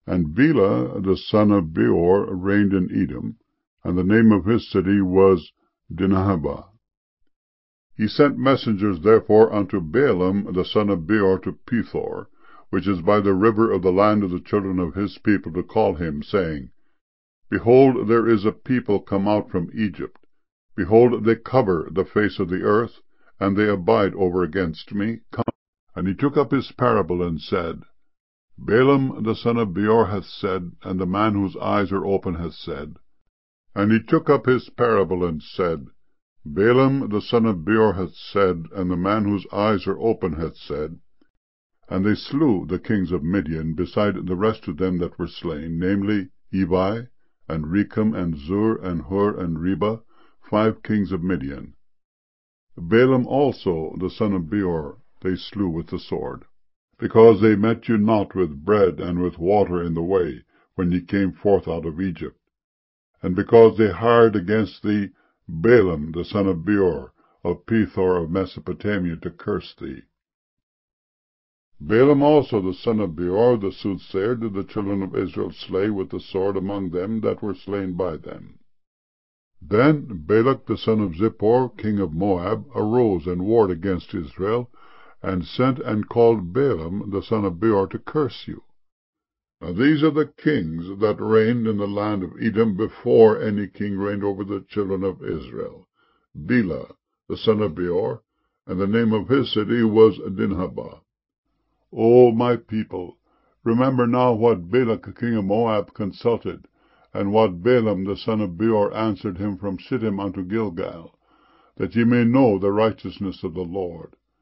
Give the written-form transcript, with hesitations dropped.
And Bela the son of Beor reigned in Edom, and the name of his city was Dinhabah. He sent messengers therefore unto Balaam the son of Beor to Pethor, which is by the river of the land of the children of his people, to call him, saying, Behold, there is a people come out from Egypt. Behold, they cover the face of the earth, and they abide over against me. Come. And he took up his parable, and said, Balaam the son of Beor hath said, and the man whose eyes are open hath said. And he took up his parable, and said, Balaam the son of Beor hath said, and the man whose eyes are open hath said. And they slew the kings of Midian, beside the rest of them that were slain, namely, Evi, and Rechem, and Zur, and Hur, and Reba, 5 kings of Midian. Balaam also the son of Beor they slew with the sword, because they met you not with bread and with water in the way, when ye came forth out of Egypt, and because they hired against thee Balaam the son of Beor of Pethor of Mesopotamia to curse thee. Balaam also the son of Beor the soothsayer did the children of Israel slay with the sword among them that were slain by them. Then Balak the son of Zippor, king of Moab, arose and warred against Israel, and sent and called Balaam the son of Beor to curse you. Now these are the kings that reigned in the land of Edom before any king reigned over the children of Israel. Bela the son of Beor, and the name of his city was Dinhabah. O my people, remember now what Balak king of Moab consulted, and what Balaam the son of Beor answered him from Shittim unto Gilgal, that ye may know the righteousness of the Lord.